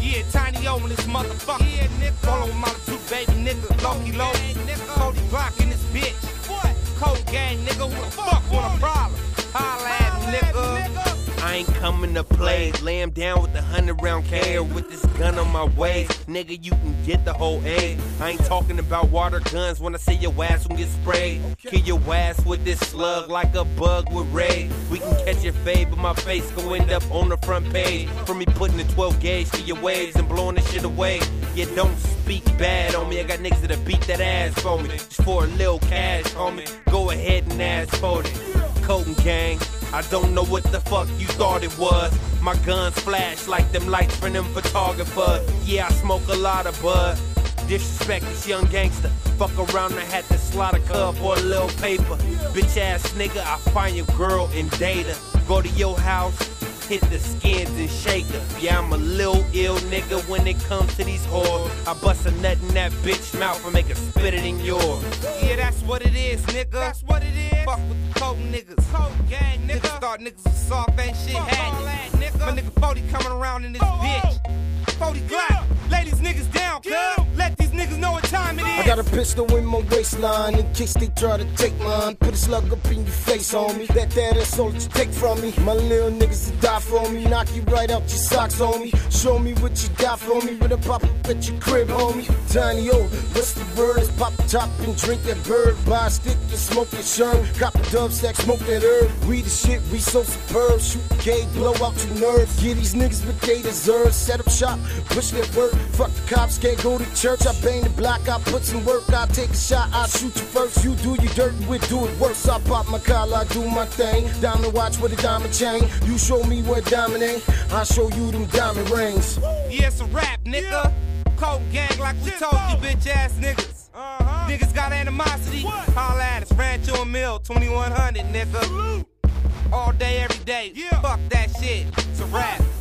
Yeah, Tiny O in this motherfucker. Yeah, nigga. Follow my two baby nigga, Loki Low. Cody Glock in this bitch. What? Cold gang nigga, who the fuck want a problem? Holla at me, nigga. I ain't coming to play. Lay him down with the 100-round K with this gun on my waist. Nigga, you can get the whole A. I ain't talking about water guns when I say your ass gon' get sprayed. Kill your ass with this slug like a bug with Ray. We can catch your fade, but my face gon' end up on the front page. From me putting the 12 gauge to your waves and blowing the shit away. Yeah, don't speak bad on me. I got niggas that'll beat that ass for me. Just for a little cash, homie. Go ahead and ask for it. Colton gang, I don't know what the fuck you thought it was. My guns flash like them lights from them photographers. Yeah, I smoke a lot of bud. Disrespect this young gangster. Fuck around, I had to slaughter cub for a little paper. Bitch ass nigga, I find your girl and date her. Go to your house, hit the skins and shake her. Yeah, I'm a little ill nigga when it comes to these whores. I bust a nut in that bitch mouth and make her spit it in yours. Yeah, that's what it is, nigga. That's what it is. Fuck with the cold niggas. Cold gang, nigga. Niggas thought niggas was soft, ain't shit happening. My nigga 40 coming around in this bitch. 40 Glock. Lay these niggas down, cuz. Let these niggas know what time it is. I got a pistol in my waistline in case they try to take mine. Put a slug up in your face, homie. Let that assault you take from me. My little niggas will die for me. Knock you right out your socks, homie. Show me what you got for me. With a pop up at your crib, homie. Tiny O, what's the word? Let's pop the top and drink that bird. Buy a stick and smoke that sherm. Cop a dub sack, smoke that herb. We the shit, we so superb. Shoot the K, blow out your nerves. Give these niggas what they deserve. Set up shop, push that work. Fuck the cops, can't go to church. I bang the block, I put some work. I take a shot, I shoot you first. You do your dirt, we do it worse. I pop my collar, I do my thing. Diamond watch with a diamond chain. You show me what diamond ain't, I show you them diamond rings. Yeah, it's a rap, nigga. Cold gang like we told you, bitch ass niggas. Niggas got animosity. Holla at us, Rancho and Mill, 2100, nigga. All day, every day. Fuck that shit. It's a rap.